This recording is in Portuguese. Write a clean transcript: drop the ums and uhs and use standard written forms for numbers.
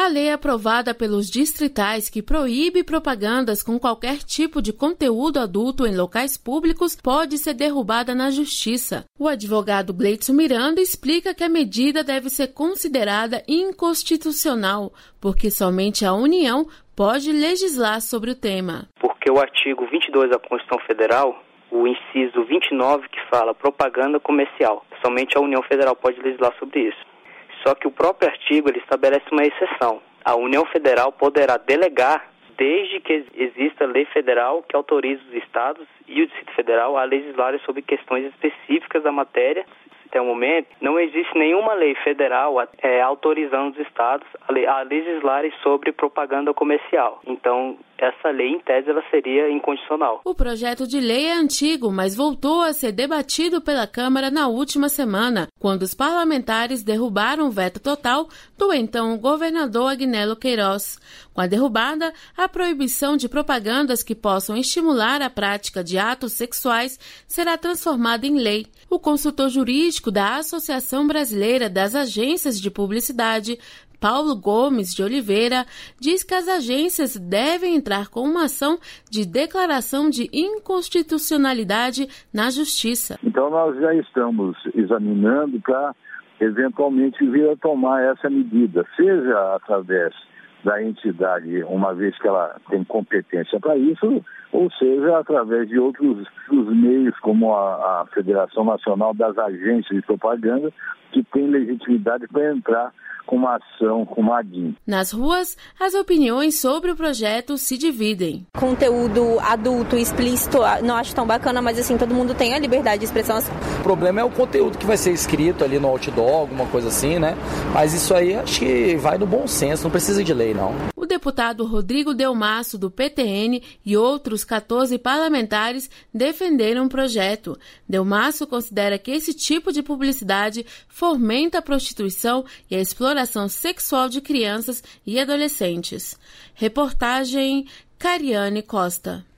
A lei aprovada pelos distritais que proíbe propagandas com qualquer tipo de conteúdo adulto em locais públicos pode ser derrubada na Justiça. O advogado Gleidson Miranda explica que a medida deve ser considerada inconstitucional, porque somente a União pode legislar sobre o tema. Porque o artigo 22 da Constituição Federal, o inciso 29, que fala propaganda comercial, somente a União Federal pode legislar sobre isso. Só que o próprio artigo ele estabelece uma exceção. A União Federal poderá delegar, desde que exista lei federal que autorize os estados e o Distrito Federal a legislarem sobre questões específicas da matéria. Até o momento, não existe nenhuma lei federal autorizando os estados a legislarem sobre propaganda comercial. Então, essa lei, em tese, ela seria inconstitucional. O projeto de lei é antigo, mas voltou a ser debatido pela Câmara na última semana, quando os parlamentares derrubaram o veto total do então governador Agnello Queiroz. Com a derrubada, a proibição de propagandas que possam estimular a prática de atos sexuais será transformada em lei. O consultor jurídico da Associação Brasileira das Agências de Publicidade, Paulo Gomes de Oliveira, diz que as agências devem entrar com uma ação de declaração de inconstitucionalidade na Justiça. Então nós já estamos examinando para eventualmente vir a tomar essa medida, seja através da entidade, uma vez que ela tem competência para isso, ou seja, através de outros meios, como a Federação Nacional das Agências de Propaganda, que tem legitimidade para entrar com uma ação, com uma ADIM. Nas ruas, as opiniões sobre o projeto se dividem. Conteúdo adulto, explícito, não acho tão bacana, mas assim, todo mundo tem a liberdade de expressão. O problema é o conteúdo que vai ser escrito ali no outdoor, alguma coisa assim, né? Mas isso aí acho que vai no bom senso, não precisa de lei, não. O deputado Rodrigo Delmasso, do PTN, e outros 14 parlamentares defenderam o projeto. Delmasso considera que esse tipo de publicidade fomenta a prostituição e a exploração sexual de crianças e adolescentes. Reportagem Cariane Costa.